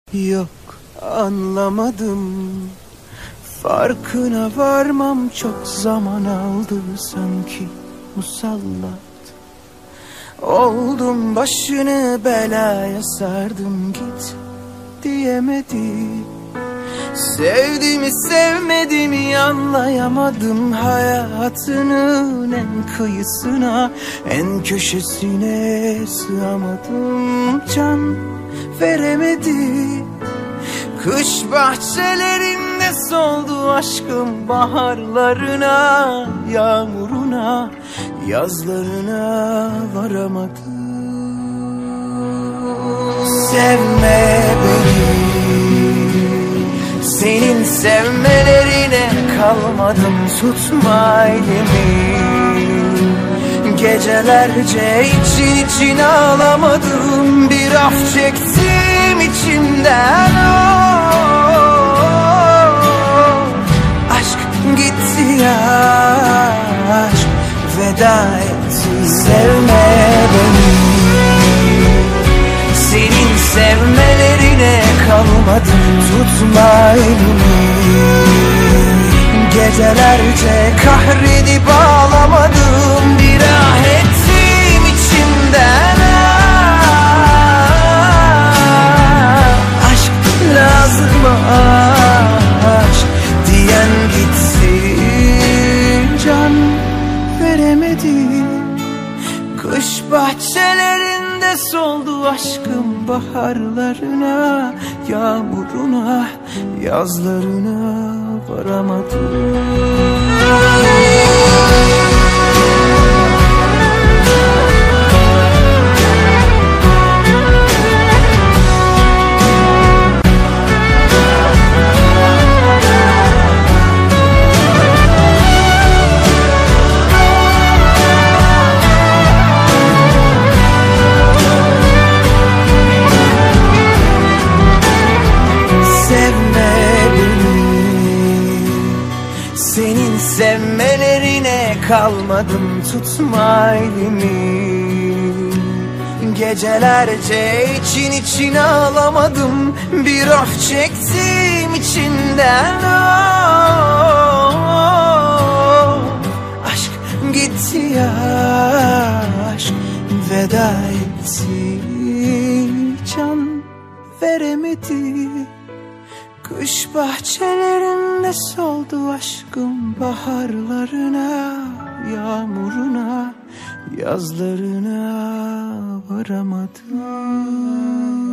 Yok, anlamadım. Farkına varmam çok zaman aldı sanki musallat. Oldum başını belaya sardım, git diyemedi. Sevdiğimi sevmediğimi anlayamadım. Hayatının en kıyısına, en köşesine sığamadım. Can veremedi. Kış bahçelerinde soldu aşkım, baharlarına, yağmuruna, yazlarına varamadım. Sevme beni, senin sevmelerine kalmadım, tutma elimi. Gecelerce için için ağlamadım, bir af çektim içimden. Aşk gitti ya, aşk veda etti. Sevme beni, senin sevmelerine kalmadım, tutma elimi. Gecelerce kahredip ağlamadım, bir ah ettim içimden. Aşk lazım, aşk diyen gitsin, can veremedi. Kış bahçelerinde soldu aşkım, baharlarına, yağmuruna, yazlarına varamadım. Senin sevmelerine kalmadım, tutma elimi. Gecelerce için için ağlamadım, bir af çektim içinden. Aşk gitti ya, aşk veda etti. Can veremedi. Kış bahçelerinde soldu aşkım, baharlarına, yağmuruna, yazlarına varamadım.